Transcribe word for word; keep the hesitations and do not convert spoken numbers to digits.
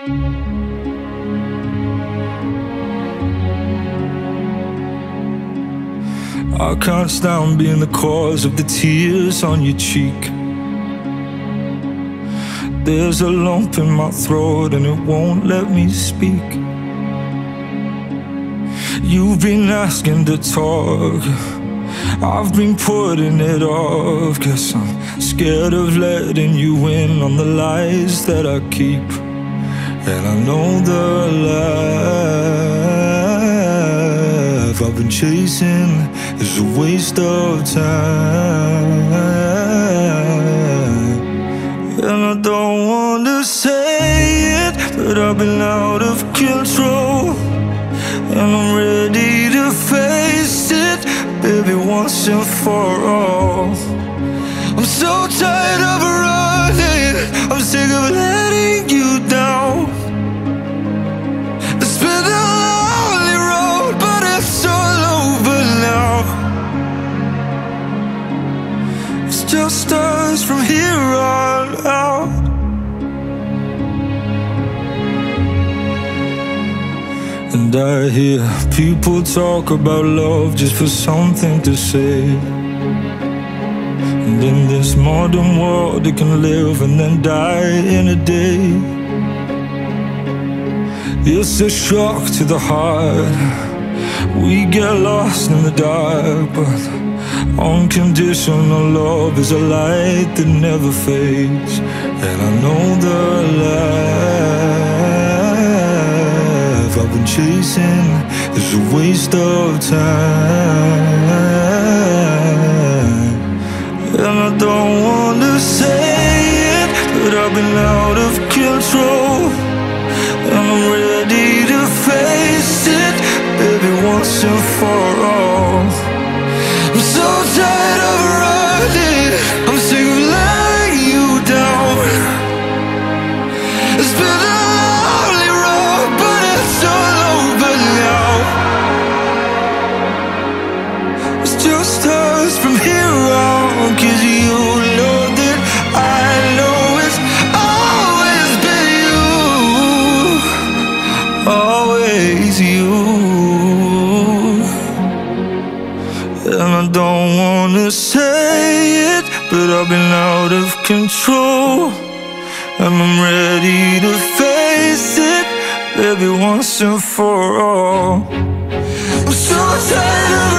I can't stand being the cause of the tears on your cheek. There's a lump in my throat and it won't let me speak. You've been asking to talk, I've been putting it off, 'cause I'm scared of letting you in on the lies that I keep. And I know the life I've been chasing is a waste of time. And I don't want to say it, but I've been out of control. And I'm ready to face it, baby, once and for all. I'm so tired of running, I'm sick of letting you down. It's been a lonely road, but it's all over now. It's just us from here on out. And I hear people talk about love just for something to say. And in this modern world it can live and then die in a day. It's a shock to the heart, we get lost in the dark. But unconditional love is a light that never fades. And I know the life I've been chasing is a waste of time. And I don't want to say it, but I've been out of control. And I'm ready to face it, baby, once and for all. I'm so tired of running, I'm sick of letting you down. It's been a lonely road, but it's all over now. It's just us from here on, 'cause you know that I know it's always been you, always you. And I don't wanna say it, but I've been out of control. And I'm ready to face it, baby, once and for all. I'm so tired of